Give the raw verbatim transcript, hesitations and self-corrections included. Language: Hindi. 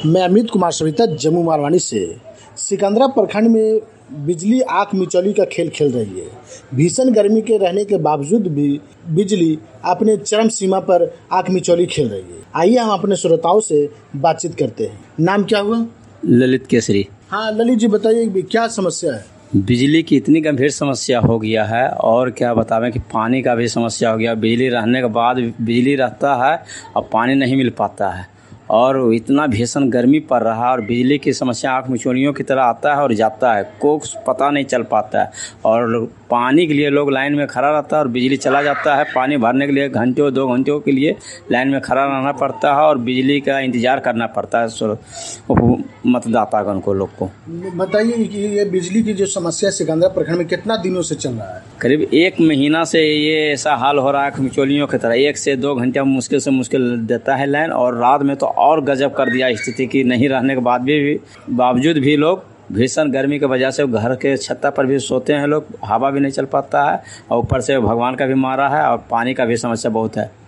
मैं अमित कुमार सविता जम्मू मारवाड़ी से। सिकंदरा प्रखंड में बिजली आंख मिचौली का खेल खेल रही है। भीषण गर्मी के रहने के बावजूद भी बिजली अपने चरम सीमा पर आंख मिचौली खेल रही है। आइए हम अपने श्रोताओं से बातचीत करते हैं। नाम क्या हुआ? ललित केसरी। हाँ ललित जी, बताइए क्या समस्या है? बिजली की इतनी गंभीर समस्या हो गया है और क्या बतावें कि पानी का भी समस्या हो गया। बिजली रहने के बाद बिजली रहता है और पानी नहीं मिल पाता है और इतना भीषण गर्मी पड़ रहा है और बिजली की समस्या आँख मिचौलियों की तरह आता है और जाता है, कुछ पता नहीं चल पाता है। और पानी के लिए लोग लाइन में खड़ा रहता है और बिजली चला जाता है। पानी भरने के लिए घंटों दो घंटों के लिए लाइन में खड़ा रहना पड़ता है और बिजली का इंतज़ार करना पड़ता है मतदातागण को, लोग को। बताइए कि ये बिजली की जो समस्या सिकंदरा प्रखंड में कितना दिनों से चल रहा है? करीब एक महीना से ये ऐसा हाल हो रहा है मिचौलियों की तरह। एक से दो घंटे मुश्किल से मुश्किल देता है लाइन और रात में तो और गजब कर दिया स्थिति की। नहीं रहने के बाद भी बावजूद भी लोग भीषण गर्मी की वजह से घर के छत्ता पर भी सोते हैं लोग, हवा भी नहीं चल पाता है और ऊपर से भगवान का भी मारा है और पानी का भी समस्या बहुत है।